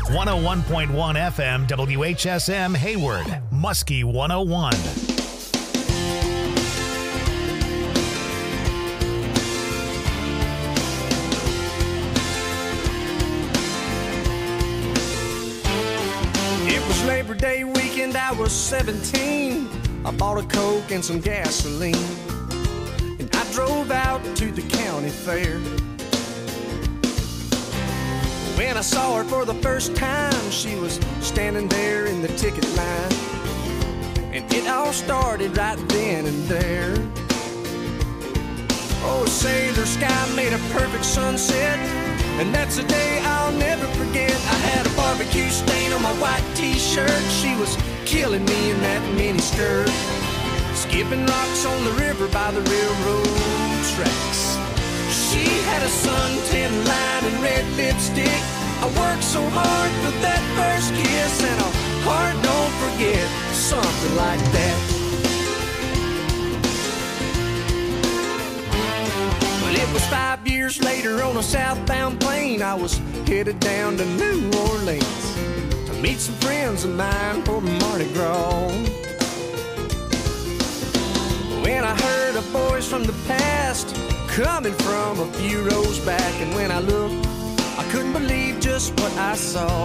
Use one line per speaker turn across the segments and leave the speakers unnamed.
101.1 FM WHSM Hayward, Muskie 101.
It was Labor Day weekend, I was 17. I bought a Coke and some gasoline, and I drove out to the county fair. When I saw her for the first time, she was standing there in the ticket line, and it all started right then and there. Oh, sailor sky made a perfect sunset, and that's a day I'll never forget. I had a barbecue stain on my white t-shirt. She was killing me in that mini skirt, skipping rocks on the river by the railroad tracks. She had a suntan line and red lipstick. I worked so hard for that first kiss, and a heart don't forget, something like that. Well, it was 5 years later on a southbound plane. I was headed down to New Orleans to meet some friends of mine for Mardi Gras. When I heard a voice from the past coming from a few rows back, and when I looked, I couldn't believe just what I saw.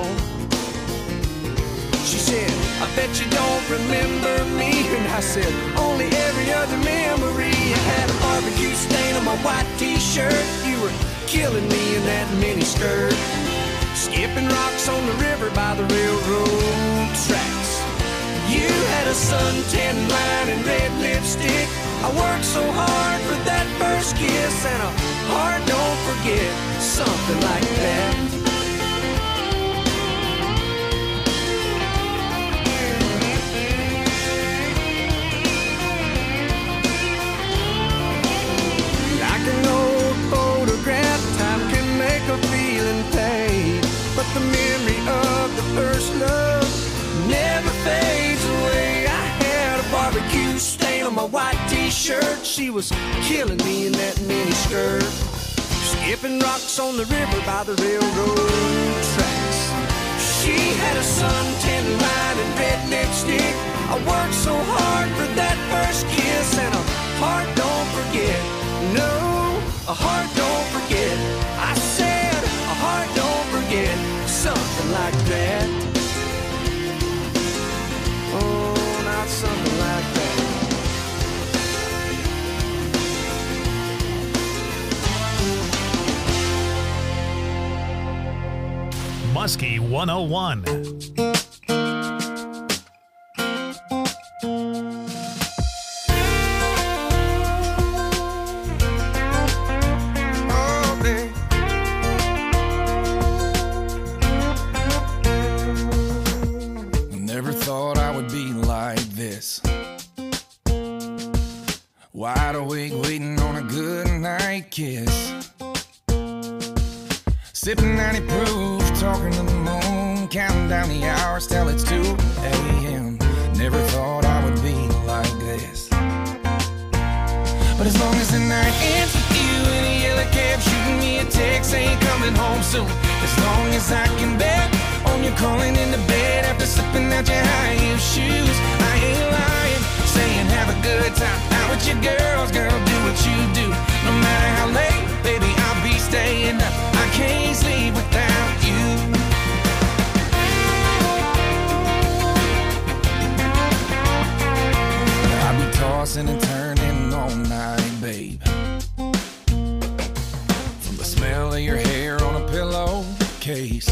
She said, I bet you don't remember me. And I said, only every other memory. I had a barbecue stain on my white t-shirt. You were killing me in that mini skirt, skipping rocks on the river by the railroad tracks. You had a suntan line and red lipstick. I worked so hard for that first kiss, and a heart don't forget, something like that. Like an old photograph, time can make a feeling fade, but the memory of the first love never fades away. I had a barbecue stain on my white t-shirt. She was killing me in that mini skirt, skipping rocks on the river by the railroad tracks. She had a suntan line and red lipstick. I worked so hard for that first kiss, and a heart don't forget. No, a heart don't forget. I said a heart don't forget, something like that. Oh, not something like that.
Muskie 101.
Never thought I would be like this. Wide awake waiting on a good night kiss. Sipping 90 proof, talking to the moon, counting down the hours till it's 2 a.m. Never thought I would be like this. But as long as the night ends with you in a yellow cab, shooting me a text, ain't coming home soon. As long as I can bet on you calling into bed after slipping out your high heel shoes, I ain't lying, saying have a good time out with your girls, girl, do what you do. No matter how late, baby, I'll be staying up. I can't sleep without you. I'll be tossing and turning all night, babe. From the smell of your hair on a pillowcase.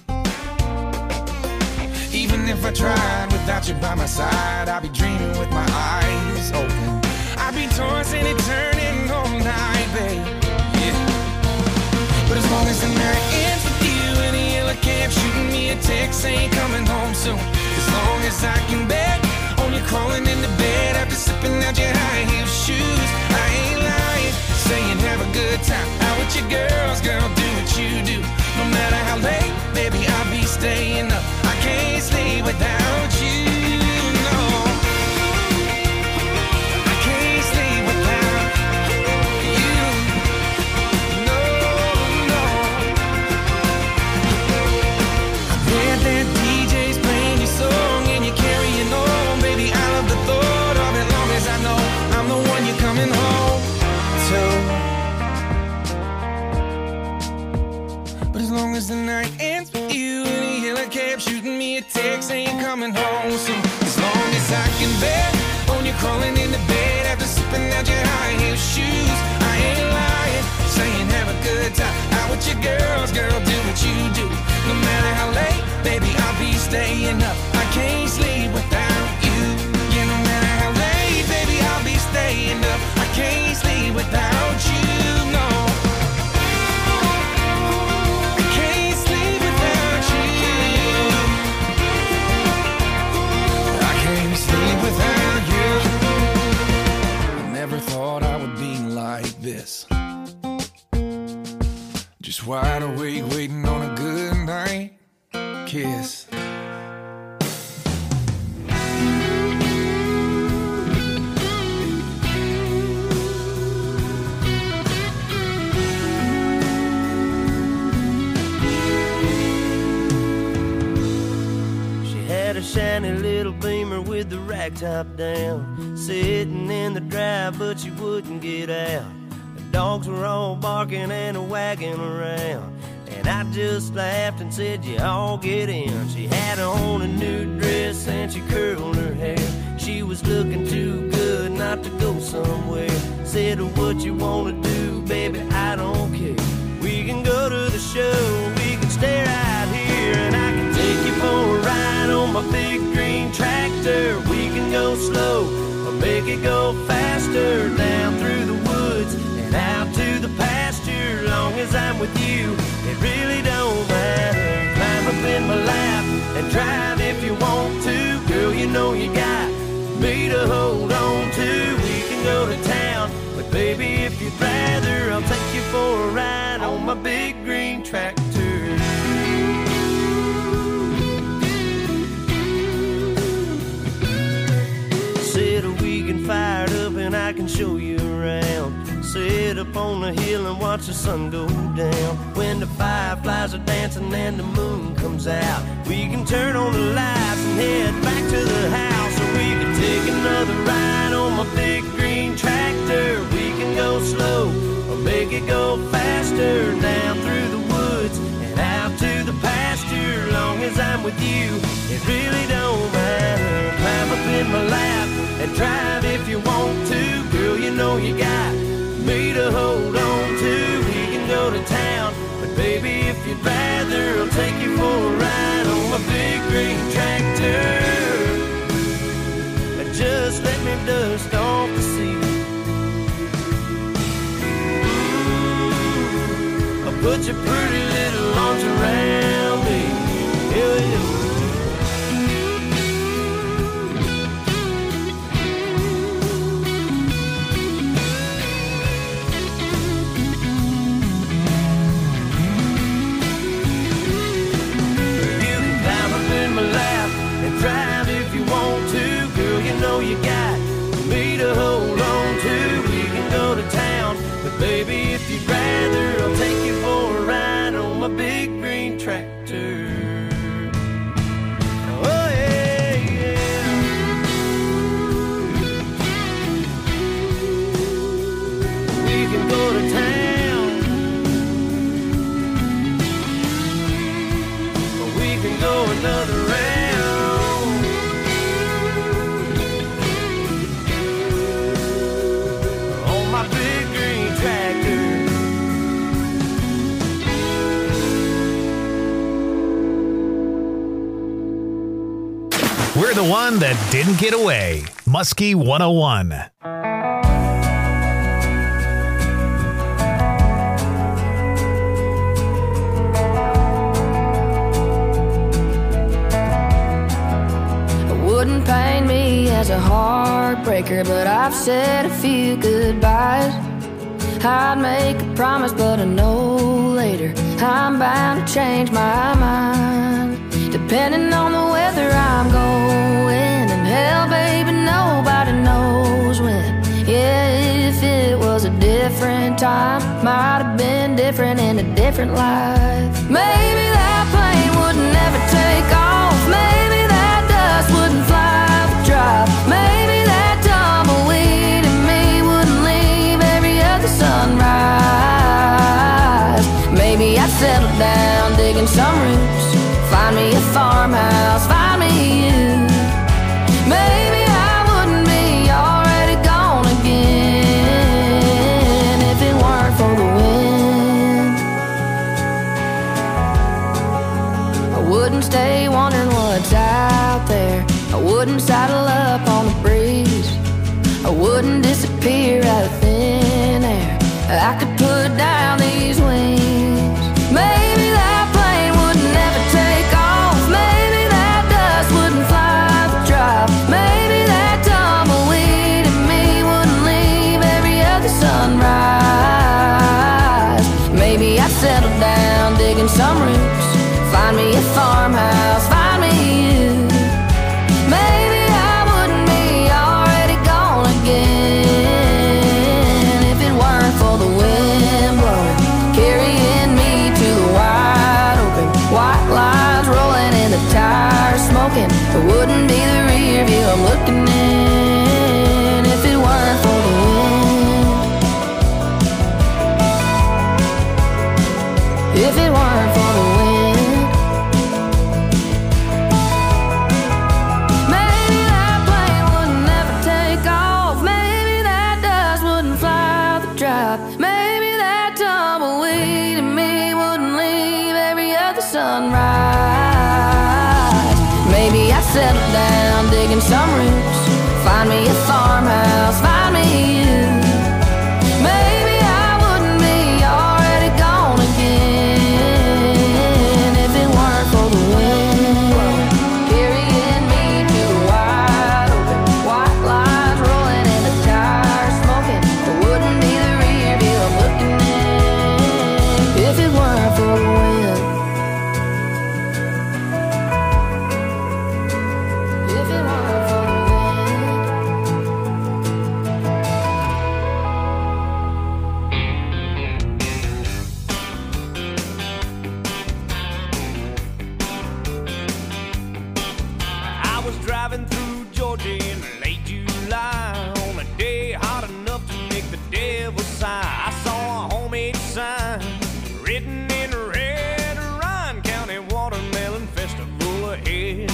Even if I tried without you by my side, I'd be dreaming with my eyes open. I'd be tossing and turning all night, babe. But as long as the night ends with you in a yellow cab, shooting me a text, ain't coming home soon. As long as I can bet on you crawling into bed after slipping out your high heel shoes, I ain't lying, saying have a good time out with your girls, girl, do what you do. No matter how late, baby, I'll be staying up. I can't sleep without you, no. I can't sleep without you. No, no. as the night ends with you in a yellow cab, shooting me a text saying coming home soon. As long as I can bet on you crawling into bed after slipping out your high heel shoes, I ain't lying, saying have a good time out with your girls, girl, do what you do. No matter how late, baby, I'll be staying up. I can't sleep without you. Yeah, no matter how late, baby, I'll be staying up. I can't sleep without you, no. I can't sleep without you. I can't sleep without you. I never thought I would be like this. Just wide awake, waiting on a good night kiss.
Had a shiny little Beamer with the rack top down, sitting in the drive, but she wouldn't get out. The dogs were all barking and wagging around, and I just laughed and said, you all get in. She had on a new dress and she curled her hair. She was looking too good not to go somewhere. Said, what you wanna do, baby, I don't care. We can go to the show, we can stay right here, and I can take you for a ride on my big green tractor. We can go slow or make it go faster, down through the woods and out to the pasture. Long as I'm with you, it really don't matter. Climb up in my lap and drive if you want to. Girl, you know you got me to hold on to. We can go to town, but baby, if you'd rather, I'll take you for a ride on my big green tractor. Said we can fire it up and I can show you around. Sit up on the hill and watch the sun go down. When the fireflies are dancing and the moon comes out, we can turn on the lights and head back to the house. Or we can take another ride on my big green tractor. We can go slow or make it go faster, down through the woods and out to the pasture. Long as I'm with you, it really don't matter. Climb up in my lap and drive if you want to. Girl, you know you got me to hold on to. We can go to town, but baby, if you'd rather, I'll take you for a ride on my big green tractor. Just let me dust off the seat. I'll put your pretty little arms around me. Yeah, yeah. Drive if you want to, girl, you know you got me to hold on to. We can go to town, but baby, if you'd rather, I'll take you for a ride on my big green tractor. Oh yeah, yeah. We can go to town, or we can go another round.
We're the one that didn't get away. Muskie 101.
It wouldn't pain me as a heartbreaker, but I've said a few goodbyes. I'd make a promise, but I know later I'm bound to change my mind. Depending on the weather I'm going, and hell, baby, nobody knows when. Yeah, if it was a different time, might have been different in a different life. Maybe that plane would never take off. Maybe that dust wouldn't fly the drive. Maybe that tumbleweed in me wouldn't leave every other sunrise. Maybe I'd settle down digging roots, find me a farmhouse, find me you. Maybe I wouldn't be already gone again if it weren't for the wind. I wouldn't stay wondering what's out there. I wouldn't saddle up on the breeze. I wouldn't disappear out of thin air. I could put down these wings. Maybe that plane wouldn't ever take off. Maybe that dust wouldn't fly the drop. Maybe that tumbleweed in me wouldn't leave every other sunrise. Maybe I'd settle down digging some roots, find me a farmhouse, find me you. Maybe I wouldn't be already gone again if it weren't for the wind blowing, carrying me to the wide open. White lines rolling and the tires smoking. It wouldn't be the rear view I'm looking in if it weren't for the wind. If it weren't for the wind. Maybe that plane wouldn't ever take off. Maybe that dust wouldn't fly the drop. Maybe that tumbleweed in me wouldn't leave every other sunrise. Maybe I settle down digging some roots, find me a farmhouse, find me you. Maybe I wouldn't be already gone again if it weren't for the wind carrying me to the wide open. White lines rolling and the tires smoking. It wouldn't be the rear view I'm looking in if it weren't for the wind. If it weren't for the wind.
I was driving through Georgia in late July on a day hot enough to make the devil sigh. I saw a homemade sign written in red, Ryan County Watermelon Festival ahead.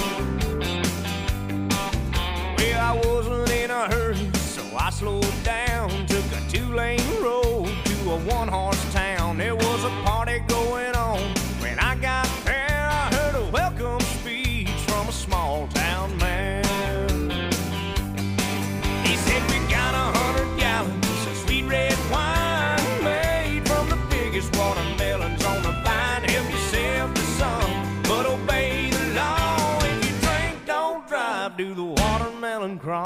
Well, I wasn't in a hurry, so I slowed down, took a 2-lane road to a 1-horse town. There was a party going on. When I got there, I heard a welcome speech from a small town man. He said, we got 100 gallons of sweet red wine made from the biggest watermelons on the vine. Help yourself to some, but obey the law. If you drink, don't drive, do the watermelon crawl.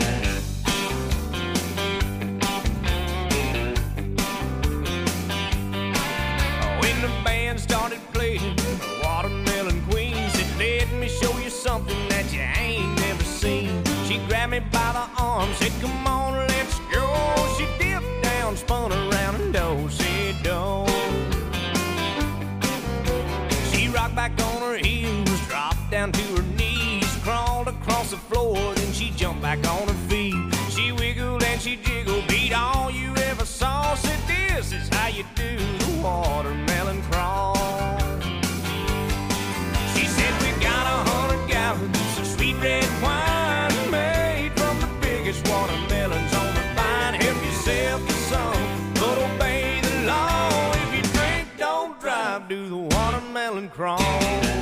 When the band started playing Watermelon Queen, said, let me show you something that you ain't never seen. She grabbed me by the arm, said, come on, let's go. She dipped down, spun around and do-si-do. She rocked back on her heels, dropped down to her knees, crawled across the floor, then she jumped back on her feet. She wiggled and she jiggled, beat all you ever saw. Said, this is how you do the watermelon crawl. She said, we got 100 gallons of sweet red wine made from the biggest watermelons on the vine. Help yourself to some, but obey the law. If you drink, don't drive, do the watermelon crawl.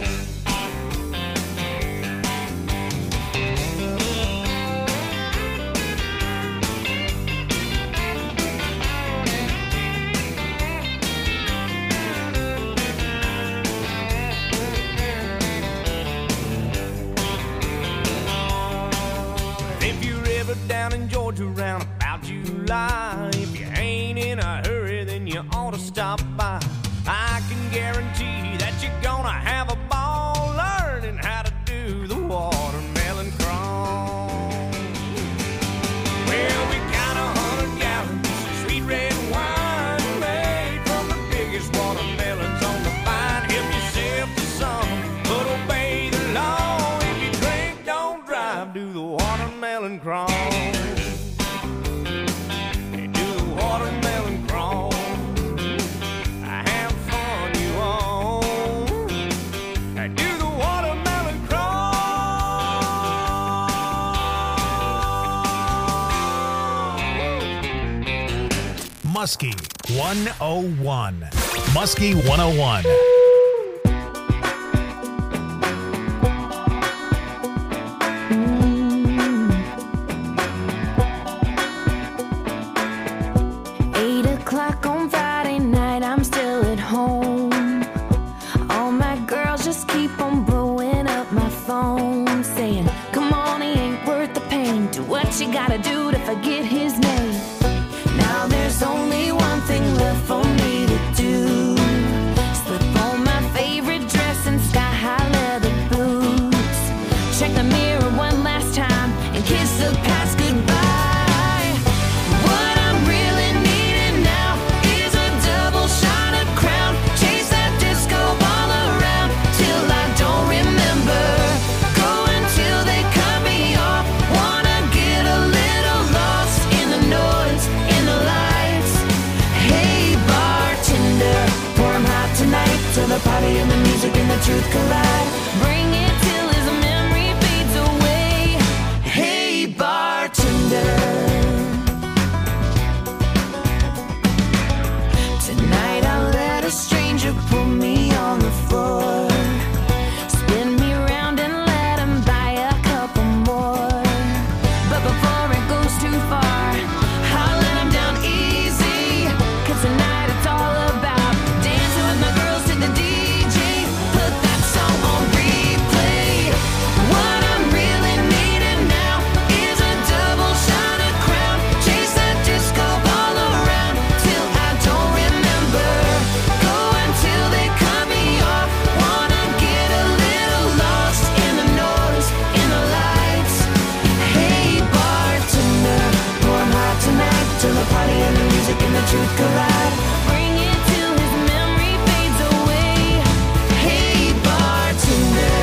Down in Georgia around about July, if you ain't in a hurry, then you ought to stop by. I can guarantee that you're gonna have a ball learning how to do the watermelon crawl. Well, we got 100 gallons of sweet red wine made from the biggest watermelons on the vine. Help yourself to some, but obey the law. If you drink, don't drive, do the watermelon crawl. Watermelon crawl. I have fun, you all.
Muskie 101. Muskie 101.
You gotta do to forget his name. Now there's only one thing left for me to do. Slip on my favorite dress and sky-high leather boots. Check the mirror one last time and kiss the past goodbye. What I'm really needing now is a double shot of Crown. Chase that disco ball around till I don't remember. Go until they cut me off. Wanna get a little lost in the noise, in the lights. Hey bartender, pour 'em hot tonight till the party and the music and the truth collide. Bring it till his memory fades away. Hey bartender, tonight I'll let a stranger put me on the floor. Spin me round and let him buy a couple more. But before it goes too far, I'll let him down easy. 'Cause tonight it's all about dancing with my girls to the DJ. Put that song on replay. What I'm really needing now is a double shot of Crown. Chase that disco ball around till I don't remember. Go until they cut me off. Wanna get a little lost in the noise, in the lights. Hey bartender, pour 'em hot tonight till the party and the music and the truth collide. Bring it till his memory fades away. Hey bartender,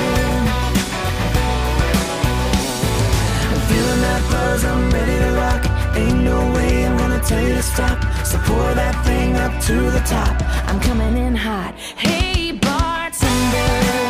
I'm feeling that buzz, I'm ready to rock. Ain't no way I'm gonna tell you to stop. So pour that thing up to the top. I'm coming in hot. Hey bartender.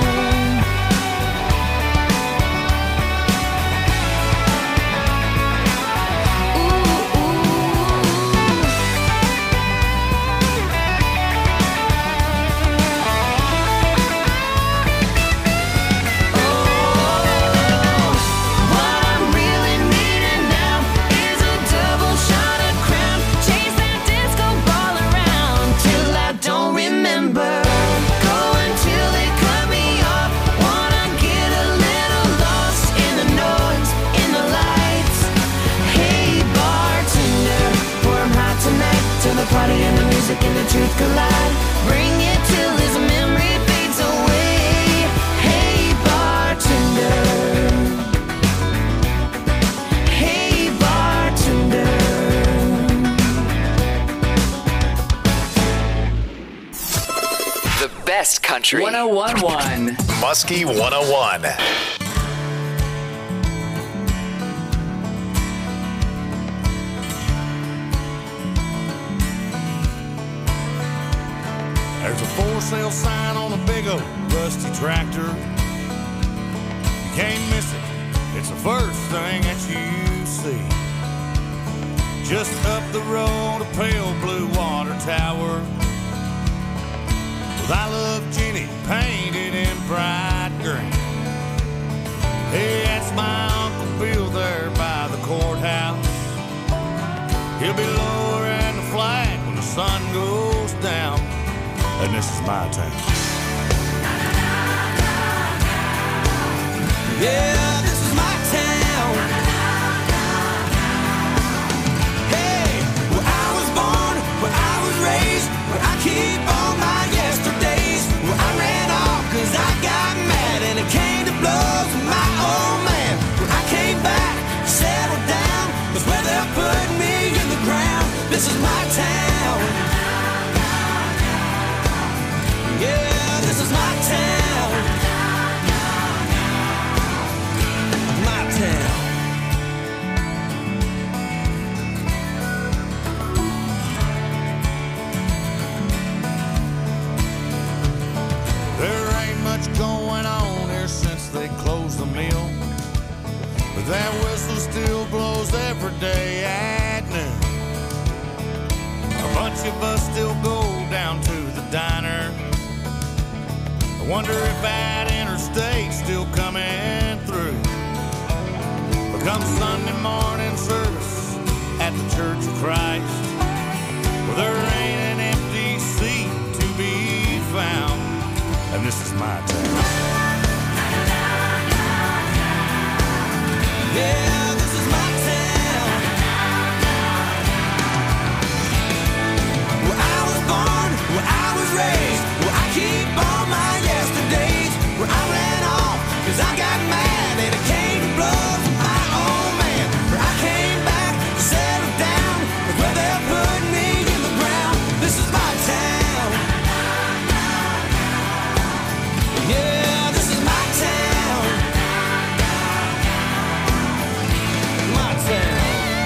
What I'm really needing now is a double shot of Crown. Chase that disco ball around till I don't remember. Go until they cut me off. Wanna get a little lost in the noise, in the lights. Hey bartender, pour 'em hot tonight till the party and the music and the truth collide. Bring it till his memory fades away. Hey bartender. Hey bartender.
The best country. 101.1.
Muskie 101.
There's a for sale sign on a big old rusty tractor. You can't miss it. It's the first thing that you see. Just up the road, a pale blue water tower with I Love Jenny painted in bright green. Hey, that's my Uncle Bill there by the courthouse. He'll be lowering the flag when the sun goes down. And this is my town.
Yeah, this is my town. Hey, where I was born, where I was raised, where I keep all my yesterdays. Where I ran off 'cause I got mad and it came to blows with my old man. Where I came back, settled down, was where they're putting me in the ground. This is my town. Yeah, this is my town. My town.
There ain't much going on here since they closed the mill, but that whistle still blows every day at noon. bunch of us still go down to the diner. I wonder if that interstate's still coming through. But come Sunday morning service at the Church of Christ, well, there ain't an empty seat to be found, and this is my town. Yeah, this is my town. Where I was born, where I was raised, where I keep all my yesterdays, where I ran off, cause I got mad and it came to blows with my old man. Where I came back, settled down, where they're putting me in the ground. This is my town. Yeah, this is my town. My town.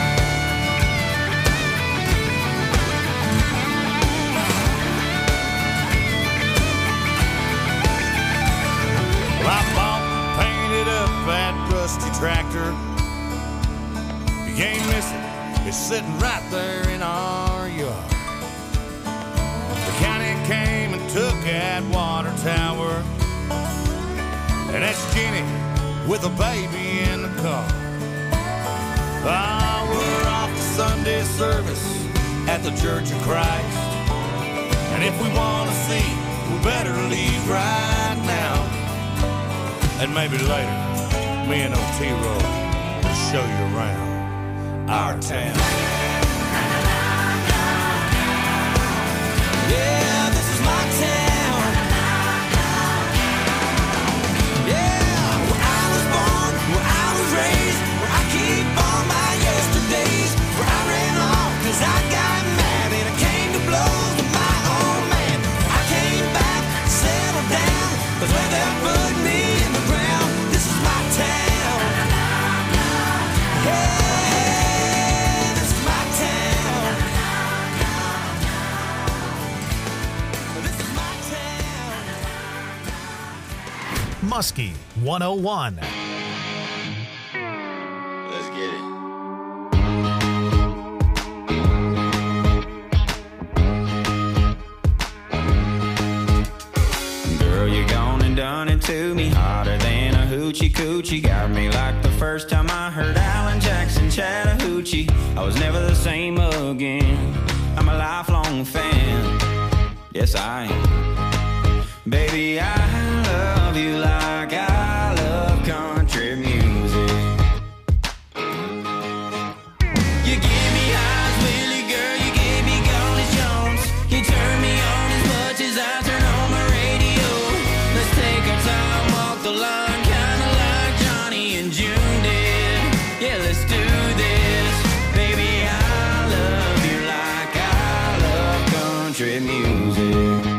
Well, I bought and painted up that rusty tractor. You ain't missing, it's sitting right there in our yard. The county came and took that water tower, and that's Jenny with a baby in the car. Ah, we're off to Sunday service at the Church of Christ, and if we want to see, we better leave right now. And maybe later, me and Otero will show you around our town. Yeah, this is my town. Yeah, where I was born, where I was raised, where I keep all my yesterdays, where I ran off cause I got mad and it came to blows with my old man. I came back, settled down, cause where they're putting me in the ground. This is my town. Yeah, this is my town. This is my town.
Muskie 101.
Let's get it.
Girl, you gone and done it to me, hotter than a hoochie coochie. Got me like the first time I heard Alan Jackson Chattahoochee. I was never the same again. I'm a lifelong fan. Yes, I am. Baby, I love you like I love country music. You give me highs, Willie, girl, you gave me Golly Jones. You turn me on as much as I turn on my radio. Let's take our time, walk the line, kinda like Johnny and June did. Yeah, let's do this. Baby, I love you like I love country music.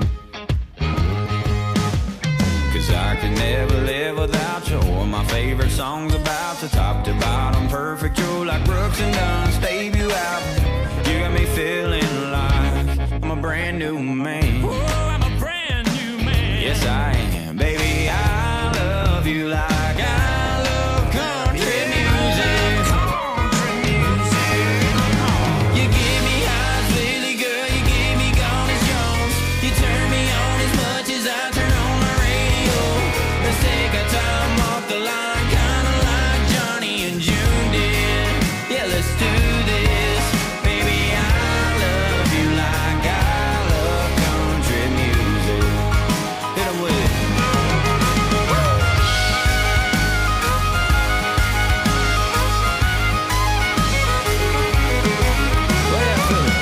Cause I could never live without you. Or my favorite songs about the top to bottom, perfect, true like Brooks and Dunn's debut album. You got me feeling like I'm a brand new man. Ooh, I'm a brand new man. Yes, I am. Baby, I love you like I love country music. Country music. You give me highs, Lily, girl, you gave me Golly Jones. You turn me on as much as I turn on my radio. Let's take our time, walk the line, kinda like Johnny and June did. Yeah, let's do this. Baby, I love you like I love country music. Hit 'em with it. Play that for me.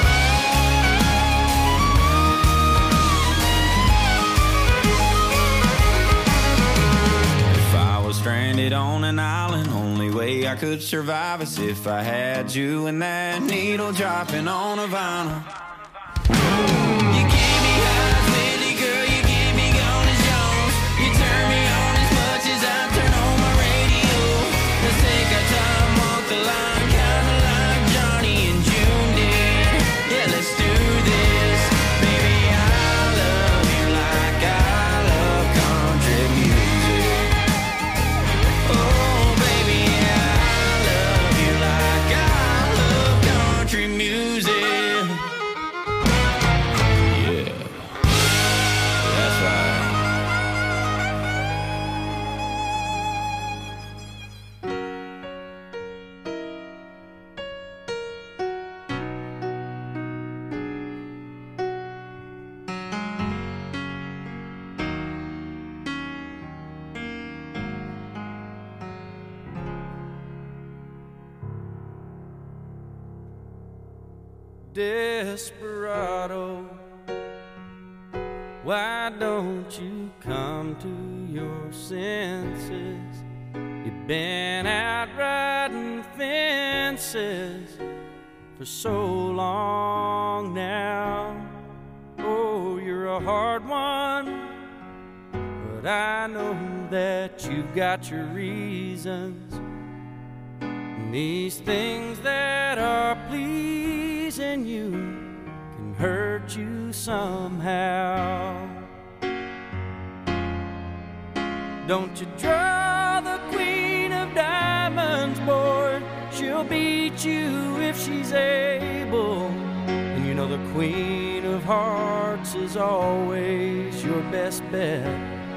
If I was stranded on an island, only way I could survive is if I had you and that needle dropping on a vinyl. You gave me highs, Lily, girl, you gave me Golly Jones. You turn me on as much as I turn on my radio. Let's take our time, walk the line, kinda like Johnny and June did. Yeah, let's do this. Baby, I love you like I love country music. Oh, baby, I love you like I love country music.
desperado, why don't you come to your senses? You've been out riding fences for so long now. Oh, you're a hard one, but I know that you've got your reasons. And these things that are pleasing you can hurt you somehow. Don't you draw the queen of diamonds, boy. She'll beat you if she's able. And you know the queen of hearts is always your best bet.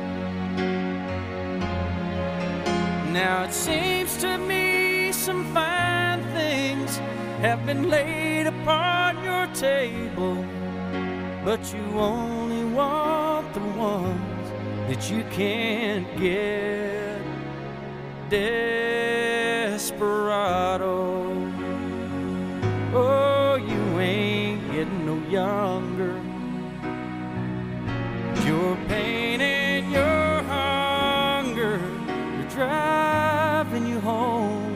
Now it seems to me some fine things have been laid upon your table, but you only want the ones that you can't get. Desperado, oh, you ain't getting no younger. Your pain and your hunger are driving you home.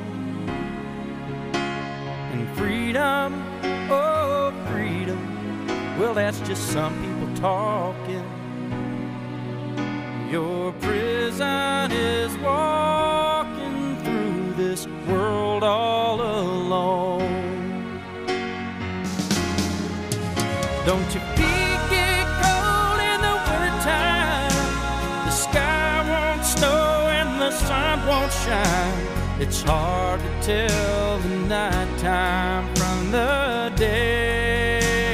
And freedom, oh freedom, well that's just some people talking. Your prison is walking through this world all alone. Don't your feet get cold in the wintertime? The sky won't snow and the sun won't shine. It's hard to tell the nighttime from the day.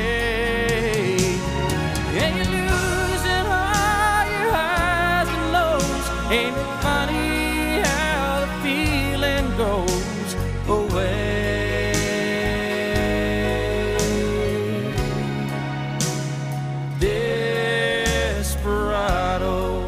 And you're losing all your highs and lows. Ain't it funny how the feeling goes away? Desperado,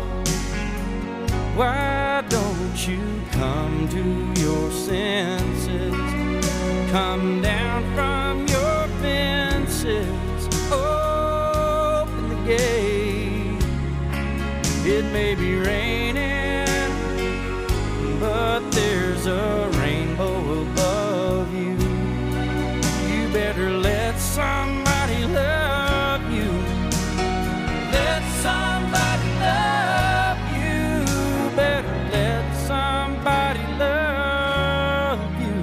why don't you come to your senses? Come down from your fences, open the gate. It may be raining, but there's a rainbow above you. You better let somebody love you. Let somebody love you. Better let somebody love you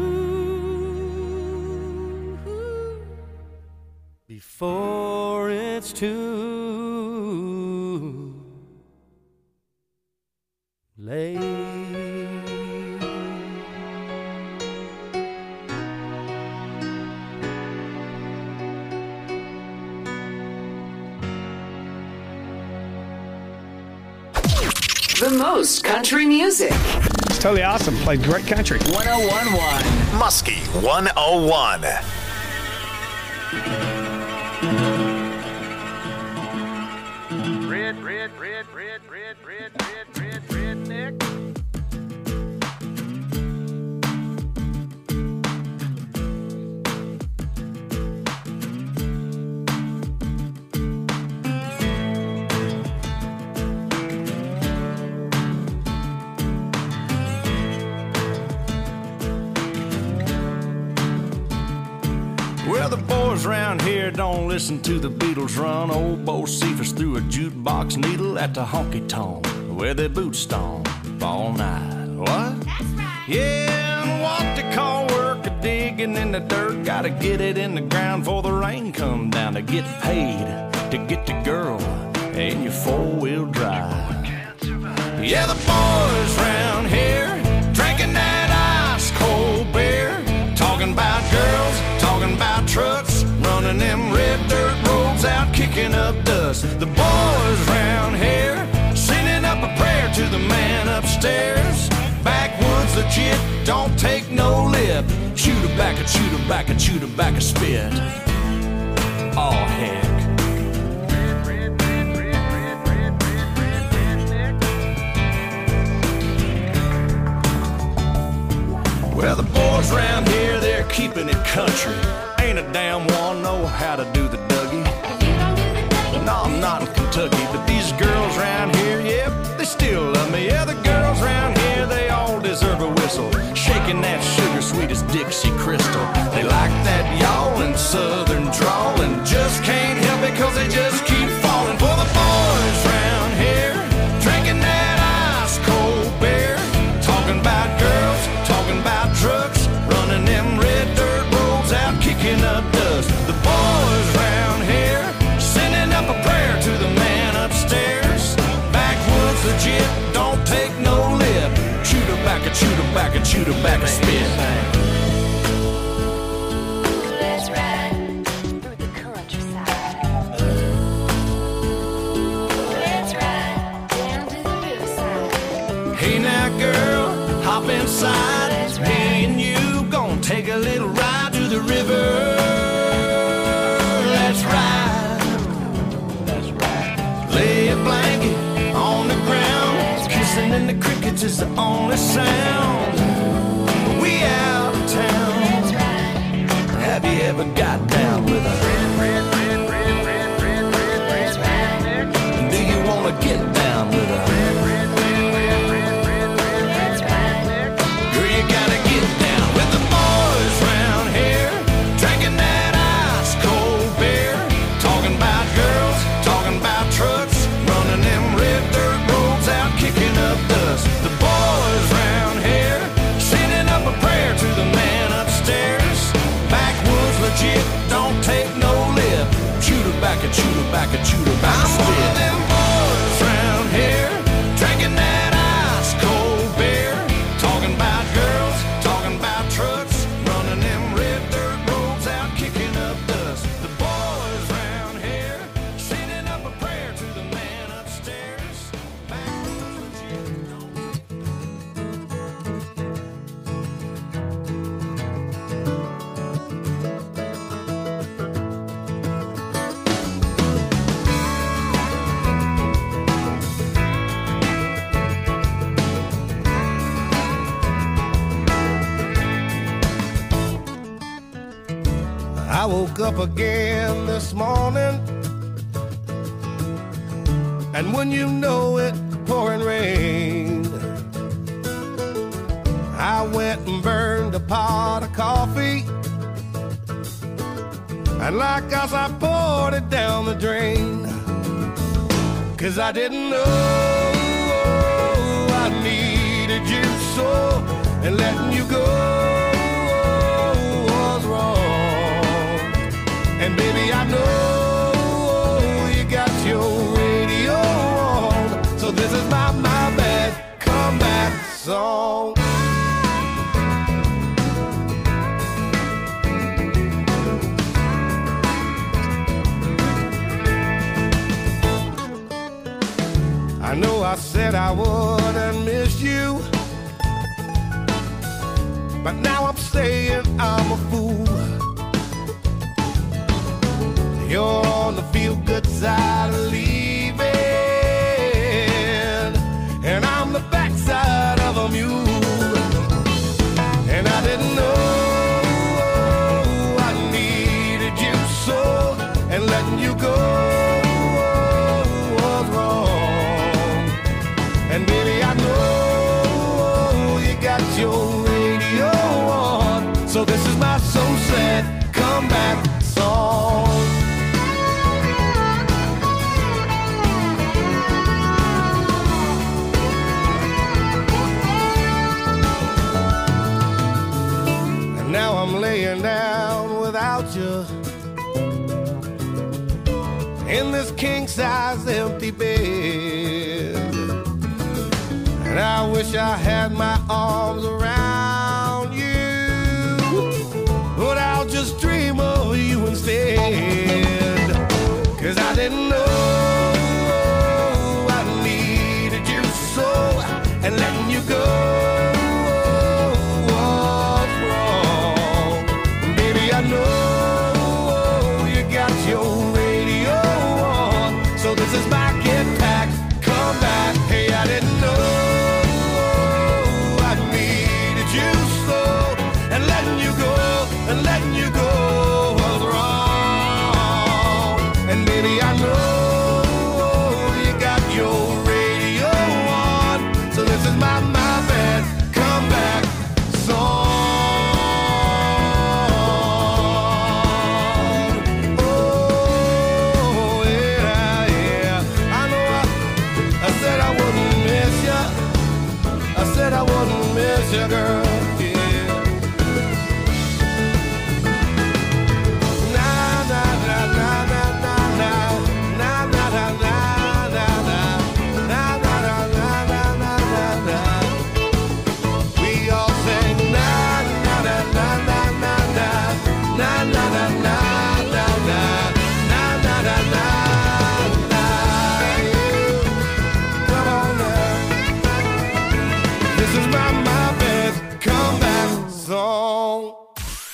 before it's too late.
The most country music.
It's totally awesome. Played great country.
1011.
Muskie 101.
Redneck.
Well, the boys around here don't listen to the Beatles run. Old Bo Cephas threw a jukebox needle at the honky-tonk where they boot stomp all night. What? That's right. Yeah, and what they call work a digging in the dirt. Gotta get it in the ground before the rain come down to get paid, to get the girl in your four-wheel drive. Yeah, the boys around here drinking that ice-cold beer, talking about girls, talking about trucks, running them red dirt roads out, kicking up dust. The boys round here sending up a prayer to the man upstairs. Backwoods legit, don't take no lip. Shoot her back and shoot her back and shoot her back a spit. Oh heck. Well, the boys round here, they're keeping it country. Ain't a damn one how to do the Dougie. No, I'm not in Kentucky, but these girls around here, yep, they still love me. Yeah, the girls around here, they all deserve a whistle. Shaking that sugar sweet as Dixie Crystal. They like that yawling southern drawl and just can't help it cause they just keep falling for the boys around here. Drinking that ice cold beer. Talking about girls, talking about trucks. Running them red dirt roads out, kicking up dust. The boys around here sending up a prayer to the man upstairs. Backwoods legit, don't take no lip. Chew tobacco, chew tobacco, chew tobacco, spit.
Let's ride through the countryside. Let's ride down to the riverside.
Hey now girl, hop inside. Me and you gon' take a little ride to the river. Let's ride. Let's ride. Lay a blanket on the ground. Kissing in the crickets is the only sound. We out of town. Have you ever got down with a do you wanna get down with a girl, you gotta get down with the boys round here. Drinking that ice cold beer. Talking about girls, talking about trucks. Running them red dirt roads out, kicking up dust. The boys round here sending up a prayer to the man upstairs. Backwoods legit, don't take no lip. Chew tobacco, chew tobacco, chew tobacco. I'm one of them boys round here. Drinking that ice cold beer. Talking about girls, talking about trucks. Running them red dirt roads out, kicking up dust. The boys round here sending up a prayer to the man upstairs. Backwoods legit, don't
I woke up again this morning, and when you know it, pouring rain. I went and burned a pot of coffee, and like us I poured it down the drain. 'Cause I didn't know I needed you so, and letting you go was wrong. And baby, I know you got your radio on, so this is my bad comeback song. I know I said I wouldn't miss you, but now I'm saying I'm a fool. You're on the feel-good side of leaving, and I'm the backside of a mule. And I didn't know I needed you so, and letting you go was wrong. And baby, I know you got your radio on, so this is my so sad comeback song. Now I'm laying down without you in this king-size empty bed, and I wish I had my arms around you, but I'll just dream of you instead. 'Cause I didn't know I needed you so, and letting you go I know you got your radio on, so this is my get back, come back. Hey, I didn't know I needed you so, and letting you go was wrong.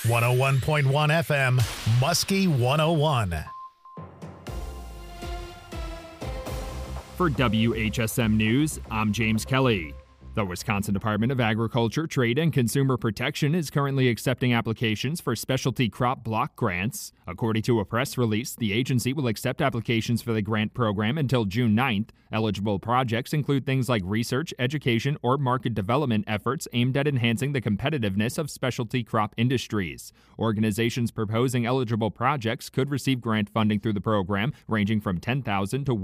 101.1 FM, Muskie 101.
For WHSM News, I'm James Kelly. The Wisconsin Department of Agriculture, Trade, and Consumer Protection is currently accepting applications for specialty crop block grants. According to a press release, the agency will accept applications for the grant program until June 9th. Eligible projects include things like research, education, or market development efforts aimed at enhancing the competitiveness of specialty crop industries. Organizations proposing eligible projects could receive grant funding through the program, ranging from $10,000 to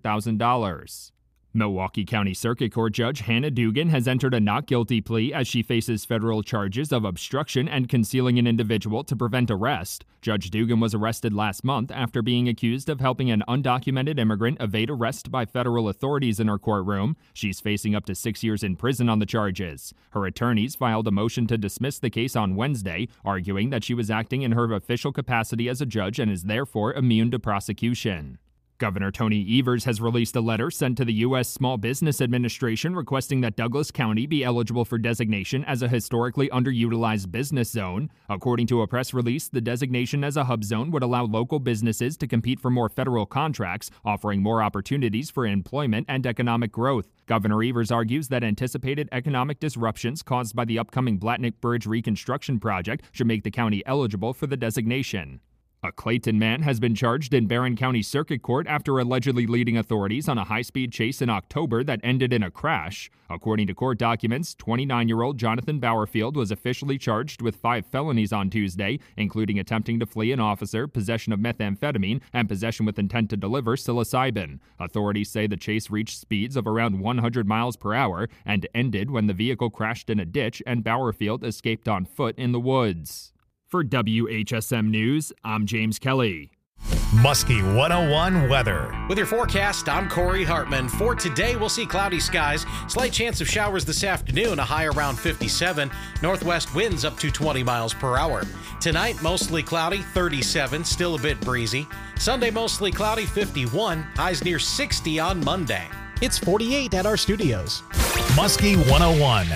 $100,000. Milwaukee County Circuit Court Judge Hannah Dugan has entered a not guilty plea as she faces federal charges of obstruction and concealing an individual to prevent arrest. Judge Dugan was arrested last month after being accused of helping an undocumented immigrant evade arrest by federal authorities in her courtroom. She's facing up to 6 years in prison on the charges. Her attorneys filed a motion to dismiss the case on Wednesday, arguing that she was acting in her official capacity as a judge and is therefore immune to prosecution. Governor Tony Evers has released a letter sent to the U.S. Small Business Administration requesting that Douglas County be eligible for designation as a historically underutilized business zone. According to a press release, the designation as a hub zone would allow local businesses to compete for more federal contracts, offering more opportunities for employment and economic growth. Governor Evers argues that anticipated economic disruptions caused by the upcoming Blatnick Bridge reconstruction project should make the county eligible for the designation. A Clayton man has been charged in Barron County Circuit Court after allegedly leading authorities on a high-speed chase in October that ended in a crash. According to court documents, 29-year-old Jonathan Bowerfield was officially charged with 5 felonies on Tuesday, including attempting to flee an officer, possession of methamphetamine, and possession with intent to deliver psilocybin. Authorities say the chase reached speeds of around 100 miles per hour and ended when the vehicle crashed in a ditch and Bowerfield escaped on foot in the woods. For WHSM News, I'm James Kelly.
Muskie 101 weather.
With your forecast, I'm Corey Hartman. For today, we'll see cloudy skies, slight chance of showers this afternoon, a high around 57, northwest winds up to 20 miles per hour. Tonight, mostly cloudy, 37, still a bit breezy. Sunday, mostly cloudy, 51, highs near 60 on Monday.
It's 48 at our studios.
Muskie 101.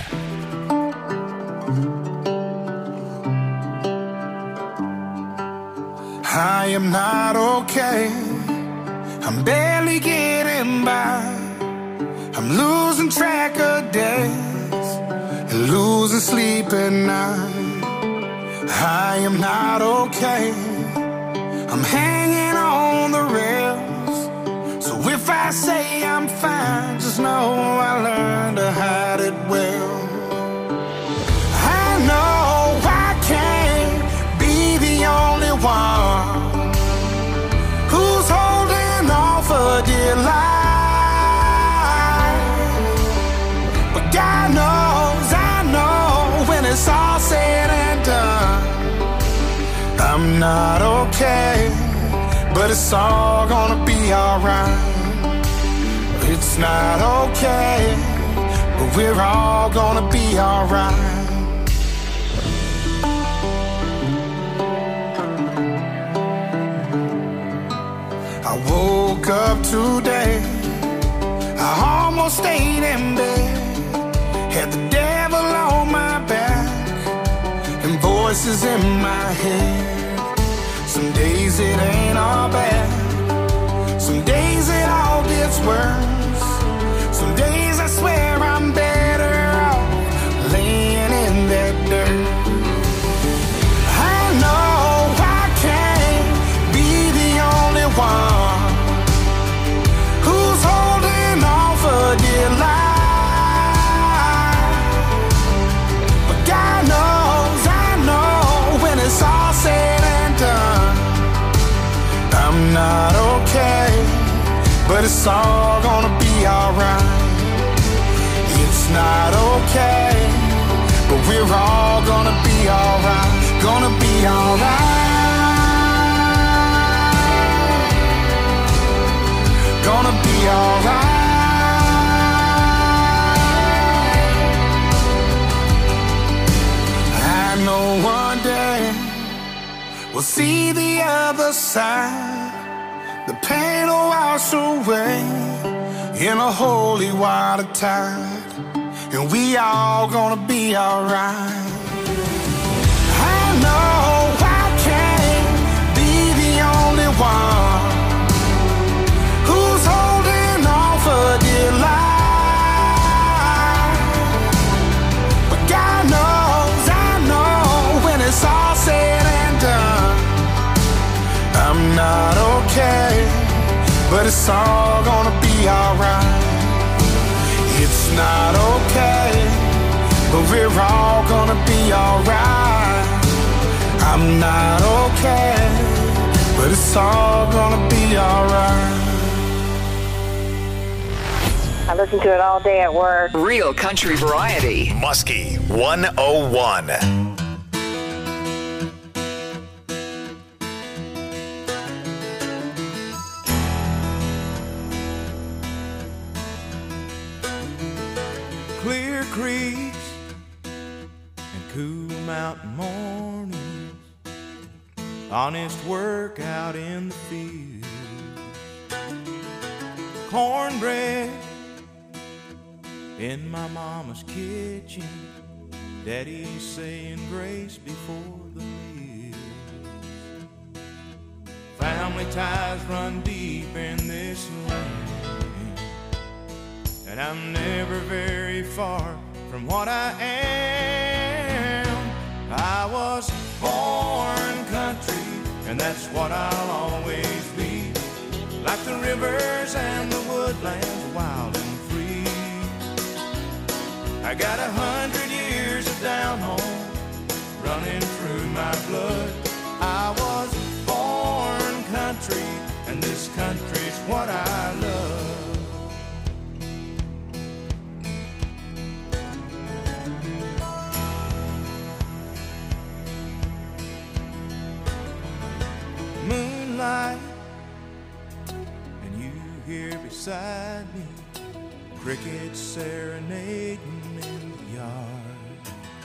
I am not okay. I'm barely getting by. I'm losing track of days and losing sleep at night. I am not okay. I'm hanging on the rails. So if I say I'm fine, just know I learned to hide it well. I know I can't be the only one who's holding on for dear life. But God knows, I know, when it's all said and done, I'm not okay, but it's all gonna be alright. It's not okay, but we're all gonna be alright. I woke up today, I almost stayed in bed, had the devil on my back and voices in my head. Some days it ain't all bad, some days it all gets worse. Some days I swear I'm better off laying in that dirt. I know I can't be the only one who's holding on for dear life. But God knows, I know, when it's all said and done, I'm not okay, but it's all gonna be alright. It's not okay, but we're all gonna be alright. Gonna be alright. Gonna be alright. I know one day we'll see the other side. The pain will wash away in a holy water tide, and we all gonna be alright. I know I can't be the only one who's holding on for dear life. But God knows, I know, when it's all said and done, I'm not okay, but it's all gonna be alright. It's not okay, but we're all gonna be alright. I'm not okay, but it's all gonna be alright.
I listen to it all day at work.
Real country variety.
Muskie 101.
Clear creeks and cool mountain mornings, honest work out in the field, cornbread in my mama's kitchen, daddy's saying grace before the meal. Family ties run deep in this land, and I'm never very far from what I am. I was born country, and that's what I'll always be. Like the rivers and the woodlands, wild and free. I got 100 years of down home running through my blood. I was born country, and this country's what I love. Moonlight, and you here beside me, crickets serenading in the yard.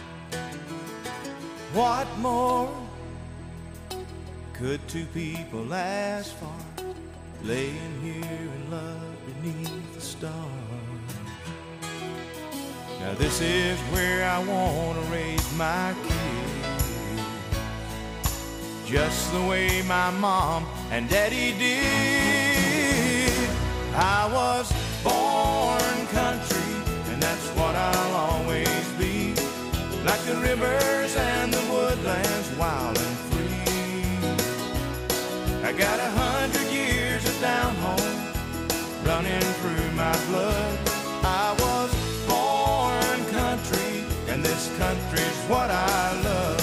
What more could two people ask for, laying here in love beneath the stars? Now this is where I want to raise my kids, just the way my mom and daddy did. I was born country, and that's what I'll always be. Like the rivers and the woodlands, wild and free. I got 100 years of down home running through my blood. I was born country, and this country's what I love.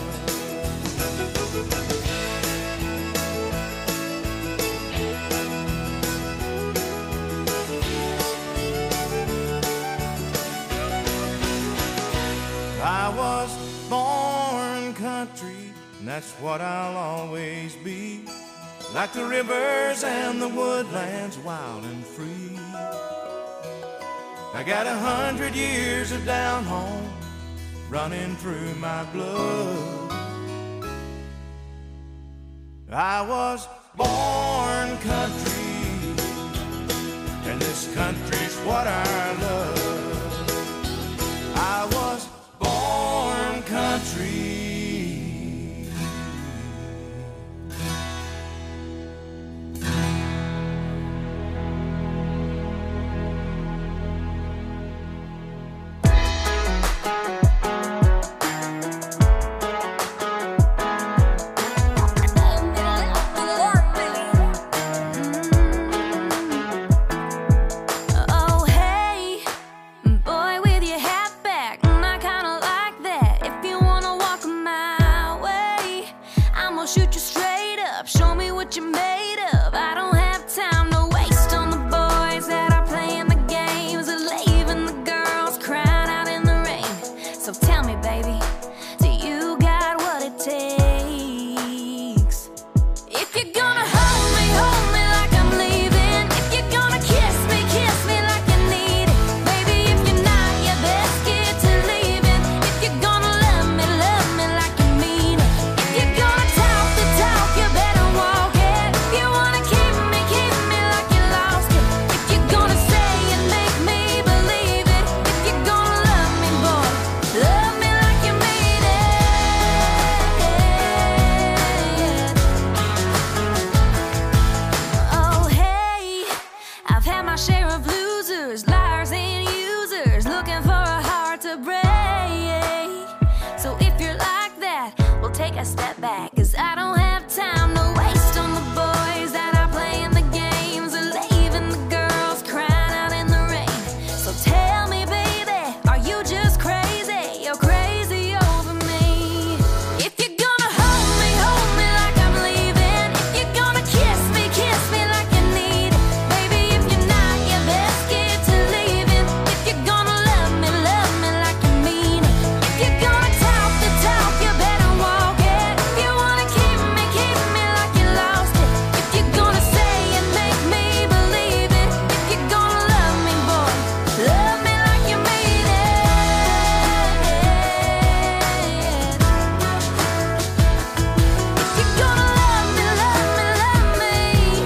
I was born country, and that's what I'll always be. Like the rivers and the woodlands, wild and free. I got 100 years of down home running through my blood. I was born country, and this country's what I love. I was born country.
Oh, hey, celebrate. So if you're like that, we'll take a step back, 'cause I don't have time to waste on the boys that are playing the games and leaving the girls crying out in the rain. So tell me, baby, are you just crazy? You're crazy over me. If you're gonna hold me like I'm leaving. If you're gonna kiss me like you need it. Baby, if you're not, you best get to leaving. If you're gonna love me like you mean it. If you're gonna talk the talk, you better walk it. If you wanna keep me like you lost it. If you're gonna say and make me believe it. If you're gonna love me, boy, love me like you mean it. If you're gonna love me, love me, love me.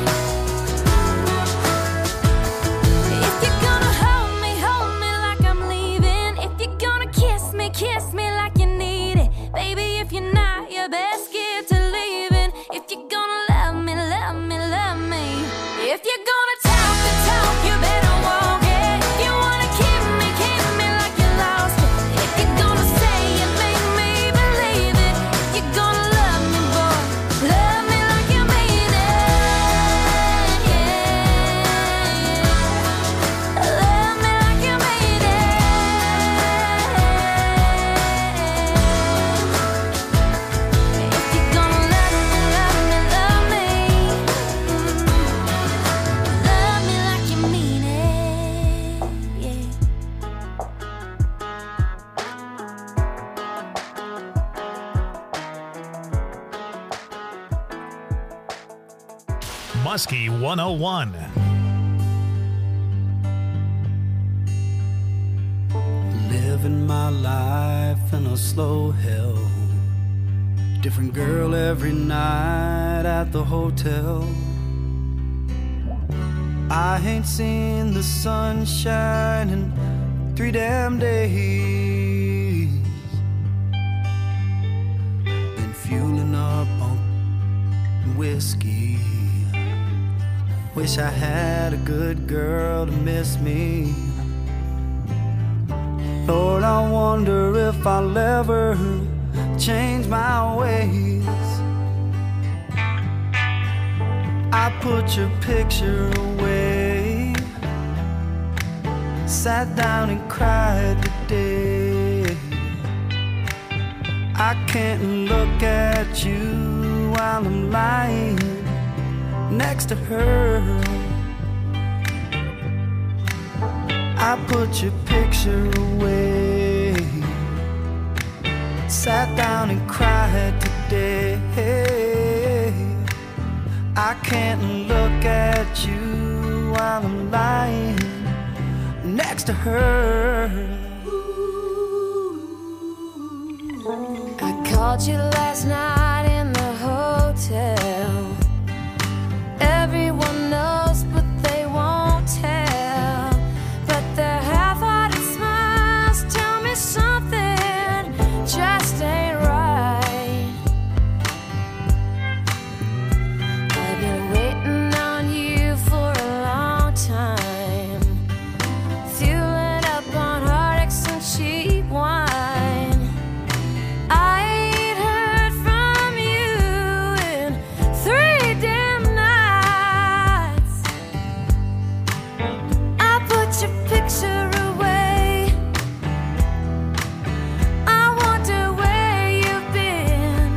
If you're gonna hold me like I'm leaving. If you're gonna kiss me like you need it. Baby, if you're not, you best get to leaving. If you're gonna love me, love me, love me. If you're gonna talk the talk, you better walk it. If you wanna keep me like you lost it. If you're gonna say and make me believe it. If you're gonna love me, boy, love me like you mean it. Love me like you mean it. If you're gonna love me, love me, love me. Love me like you mean it. Yeah.
Muskie 101.
Living my life in a slow hell. Different girl every night at the hotel. I ain't seen the sunshine in 3 damn days. Been fueling up on whiskey. Wish I had a good girl to miss me. Lord, I wonder if I'll ever change my ways. I put your picture away, sat down and cried today. I can't look at you while I'm lying next to her. I put your picture away, sat down and cried today. I can't look at you while I'm lying next to her.
I called you last night in the hotel. Everyone knows, but they won't tell. But their half-hearted smiles tell me something just ain't right. I've been waiting on you for a long time, fueling up on heartaches and cheap wine. I ain't heard from you in 3 damn nights. I put your picture away. I wonder where you've been.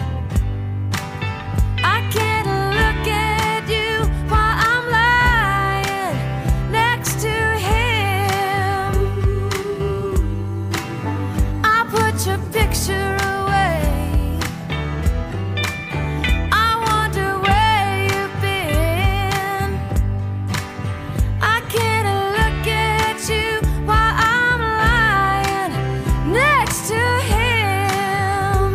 I can't look at you while I'm lying next to him. I put your picture away. I wonder where you've been. I can't look at you while I'm lying next to him.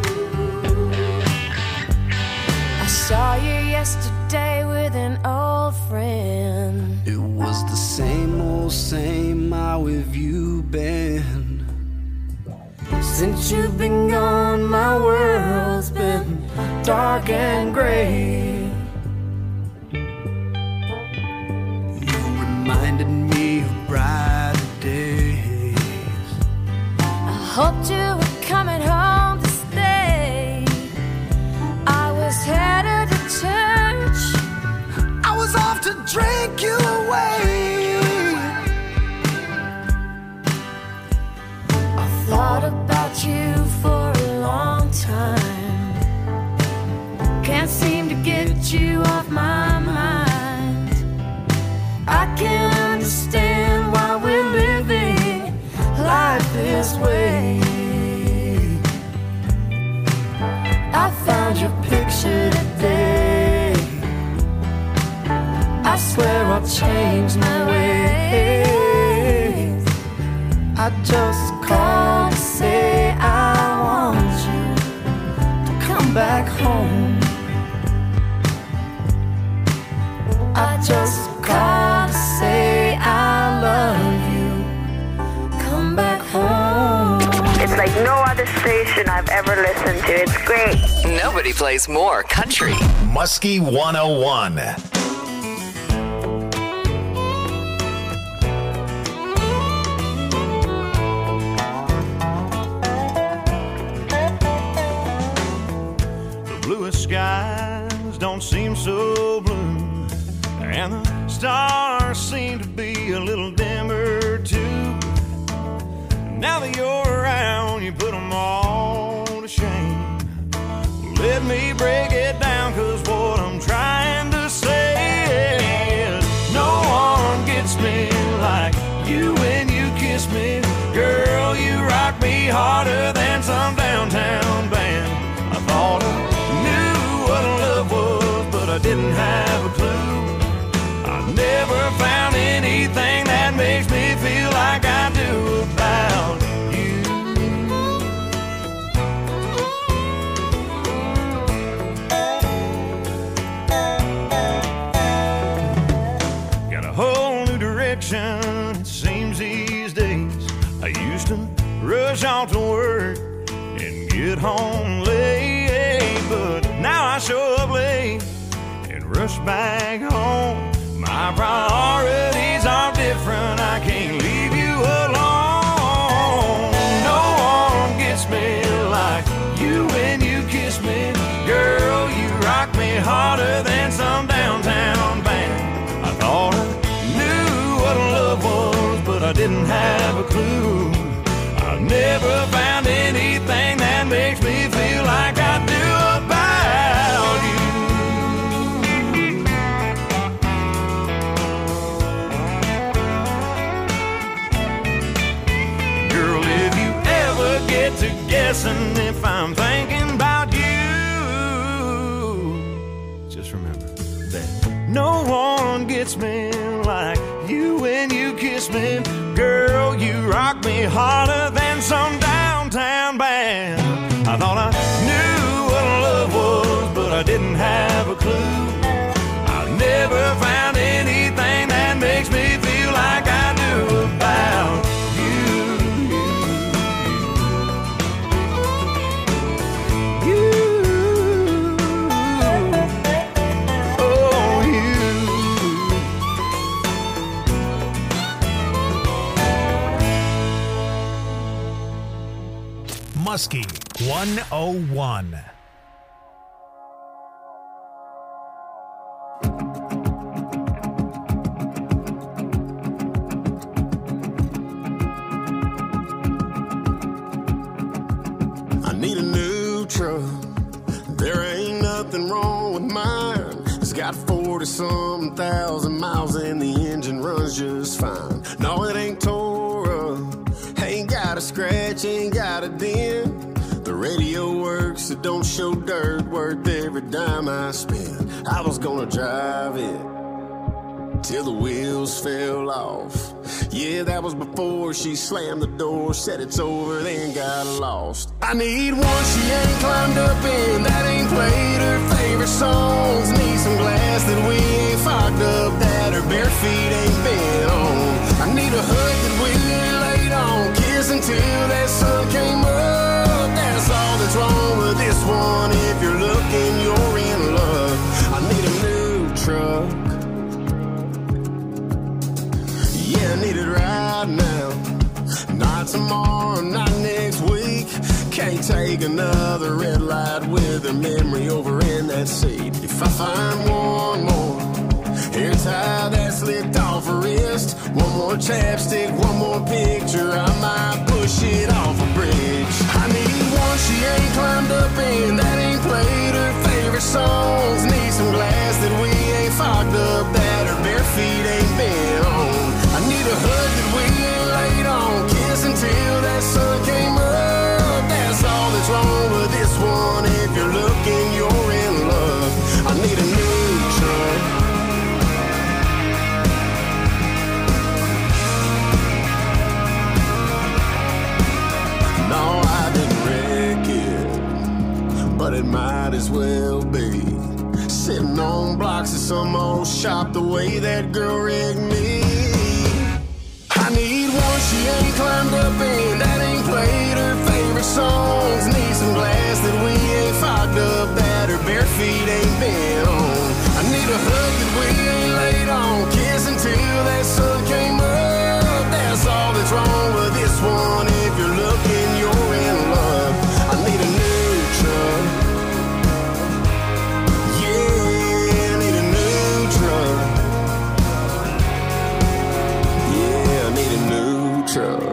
I saw you yesterday with an old friend.
It was the same old same, how have you been? Since you've been gone, my world's been dark and gray. You reminded me of brighter days.
hoped you were coming home to stay. I was headed to church.
I was off to drink you away.
I thought about you for a long time. Can't seem to get you off my mind. I can't understand why we're living life this way. I found your picture today. I swear I'll change my ways. I just called to say I want you to come back home. I just called to say I love you. Come back home.
It's like no other station I've ever listened to. It's great.
Nobody plays more country.
Muskie 101.
The bluest skies don't seem so blue, and the stars seem to be a little dimmer too. Now that you're around, you put them all to shame. Let me break it down, cause what I'm trying to say is no one gets me like you when you kiss me. Girl, you rock me harder than some downtown band. I thought I knew what love was, but I didn't have a clue. I never found anything that makes me feel like I do about you. Got a whole new direction, it seems these days. I used to rush off to work and get home late, but now I show up late and rush back home. My priorities are different, I can't leave you alone. No one gets me like you when you kiss me. Girl, you rock me harder than some downtown band. I thought I knew what love was, but I didn't have a clue. I never found anything that makes me feel like I do about you. To guessing if I'm thinking about you, just remember that no one gets me like you when you kiss me. Girl, you rock me harder than some downtown band. I thought I knew what love was, but I didn't have a clue. I never found anything that makes me feel like I do about you.
Muskie 101.
I need a new truck. There ain't nothing wrong with mine. It's got 40-something thousand miles and the engine runs just fine. No, it ain't tore up. Ain't got a scratch, ain't got a dent. The radio works, it don't show dirt. Worth every dime I spend. I was gonna drive it till the wheels fell off. Yeah, that was before she slammed the door, said it's over, then got lost. I need one she ain't climbed up in, that ain't played her favorite songs. Need some glass that we ain't fogged up, that her bare feet ain't been on. I need a hood that we laid on, kiss until that sun came up. That's all that's wrong with this one. If you're looking, you're in luck. I need a new truck. Yeah, I need it right now. Not tomorrow, not next week. may take another red light with a memory over in that seat. If I find one more hair tie that's slipped off her wrist, one more chapstick, one more picture, I might push it off a bridge. I need one she ain't climbed up in, that ain't played her favorite songs. Need some glass that we ain't fogged up, that her bare feet ain't been on. I need a hug that we ain't laid on, kiss until that sun came up. That's all that's wrong with this one. If you're looking, you're in love. I need a new truck. No, I didn't wreck it, but it might as well be. Sitting on blocks of some old shop the way that girl rigged me. I need one she ain't climbed up in, that ain't played her favorite songs. Need some glass that we ain't fogged up, that her bare feet ain't been on. I need a hug that we ain't laid on, kiss until that sun came up. That's all that's wrong with this one. If you're looking, you're in love. I need a new truck. Yeah, I need a new truck. Yeah, I need a new truck.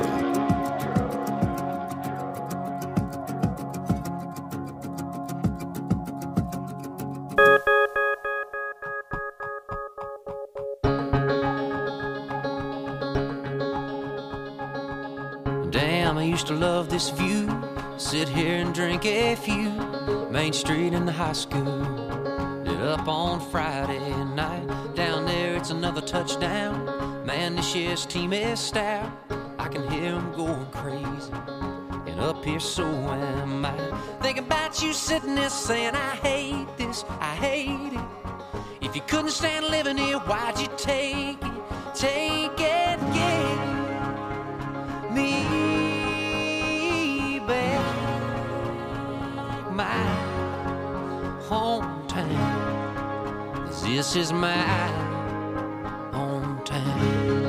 Damn, I used to love this view. Sit here and drink a few. Main Street in the high school. Lit up on Friday night. Down there it's another touchdown. Man, this year's team is stout. I can hear them going crazy. And up here so am I. Thinking about you sitting there saying, I hate this, I hate it. If you couldn't stand living here, why'd you take it? Take it, yeah. Me back, my hometown. 'Cause this is my hometown.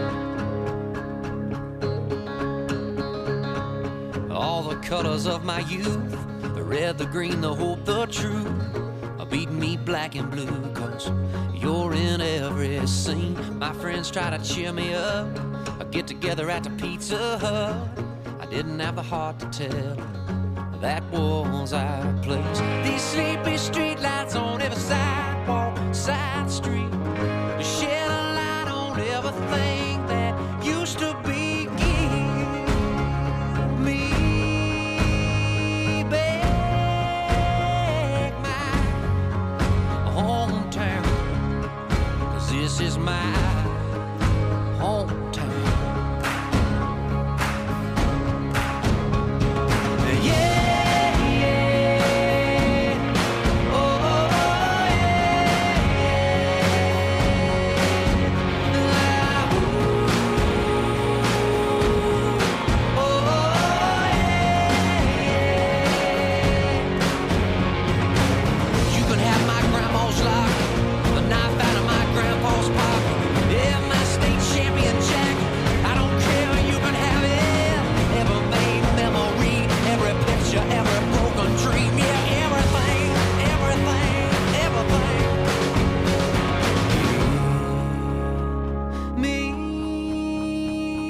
All the colors of my youth, the red, the green, the hope, the truth, are beating me black and blue. 'Cause you're in every scene. My friends try to cheer me up. I get together at the Pizza Hut. I didn't have the heart to tell that was our place. These sleepy street lights on every sidewalk, side street, shed a light on everything that used to be. Give me back my hometown, 'cause this is my hometown.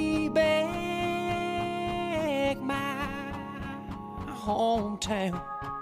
Hometown.